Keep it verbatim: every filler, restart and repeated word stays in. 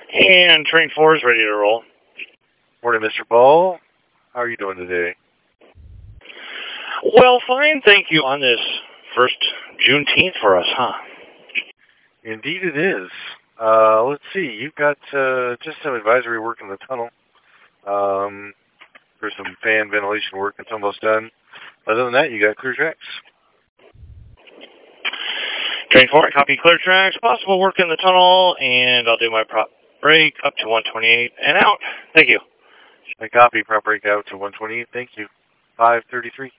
And train four is ready to roll. Morning, Mister Ball. How are you doing today? Well, fine, thank you. On this first Juneteenth for us, huh? Indeed it is. Uh, let's see. You've got uh, just some advisory work in the tunnel. Um, for some fan ventilation work. It's almost done. Other than that, you got clear tracks. Train four, copy clear tracks. Possible work in the tunnel, and I'll do my prop break up to one twenty-eight and out. Thank you. I copy prop break out to one twenty-eight. Thank you. five thirty-three.